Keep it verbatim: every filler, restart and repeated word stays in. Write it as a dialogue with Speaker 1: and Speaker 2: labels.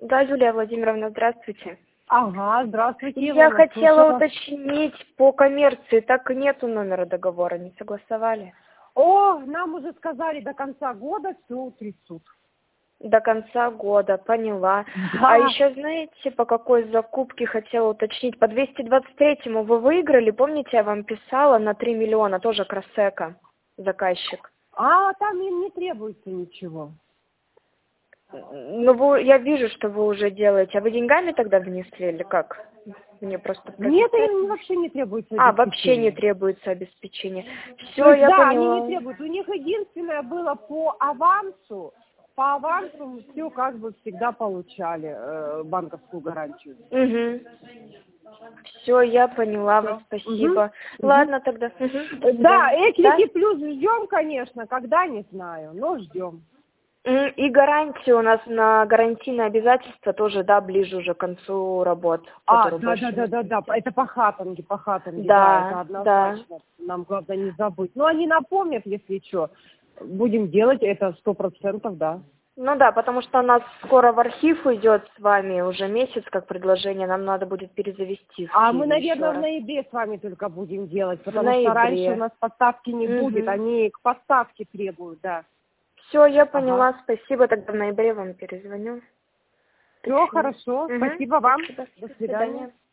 Speaker 1: Да, Юлия Владимировна, здравствуйте.
Speaker 2: Ага, здравствуйте.
Speaker 1: Я
Speaker 2: Ивана,
Speaker 1: хотела
Speaker 2: слушаю вас.
Speaker 1: уточнить по коммерции, так и нету номера договора, не согласовали?
Speaker 2: О, нам уже сказали, до конца года все утрясут.
Speaker 1: До конца года, поняла.
Speaker 2: Да.
Speaker 1: А еще знаете, по какой закупке хотела уточнить? По двести двадцать третьему вы выиграли, помните, я вам писала на три миллиона, тоже Кросека, заказчик.
Speaker 2: А там им не требуется ничего.
Speaker 1: Ну, вы, я вижу, что вы уже делаете. А вы деньгами тогда внесли или как? Мне просто...
Speaker 2: Нет,
Speaker 1: прочитать.
Speaker 2: им вообще не требуется
Speaker 1: А, вообще не
Speaker 2: обеспечение.
Speaker 1: требуется обеспечение. Все,
Speaker 2: То есть,
Speaker 1: я
Speaker 2: да, они
Speaker 1: поняла.
Speaker 2: не требуют. У них единственное было по авансу. По авансу все как бы всегда получали э, банковскую гарантию.
Speaker 1: Угу. Все, я поняла
Speaker 2: Всё.
Speaker 1: вас, спасибо.
Speaker 2: Угу.
Speaker 1: Ладно тогда. Угу. До
Speaker 2: Да,
Speaker 1: свидания.
Speaker 2: Эклики
Speaker 1: Да?
Speaker 2: плюс ждем, конечно, когда не знаю, но ждем.
Speaker 1: М, И гарантия у нас на гарантийное обязательство тоже, да, ближе уже к концу работ,
Speaker 2: А,
Speaker 1: которую
Speaker 2: да,
Speaker 1: больше
Speaker 2: да, да,
Speaker 1: нет.
Speaker 2: да, да, это по хатанге, по хатанге, да, это
Speaker 1: Да, да.
Speaker 2: однозначно. Нам главное не забыть. Ну, они напомнят, если что. Будем делать это сто процентов, да.
Speaker 1: Ну да, потому что у нас скоро в архив уйдет с вами уже месяц как предложение, нам надо будет перезавести в
Speaker 2: А мы,
Speaker 1: Киеве еще
Speaker 2: наверное, в
Speaker 1: раз.
Speaker 2: ноябре с вами только будем делать,
Speaker 1: В
Speaker 2: потому что раньше у
Speaker 1: ноябре.
Speaker 2: нас поставки не будет,
Speaker 1: Угу.
Speaker 2: они к поставке требуют, да.
Speaker 1: Все, я
Speaker 2: Ага.
Speaker 1: поняла, спасибо, тогда в ноябре вам перезвоню. До
Speaker 2: Все
Speaker 1: свидания.
Speaker 2: хорошо,
Speaker 1: Угу.
Speaker 2: спасибо вам,
Speaker 1: Спасибо.
Speaker 2: до
Speaker 1: До
Speaker 2: свидания.
Speaker 1: свидания.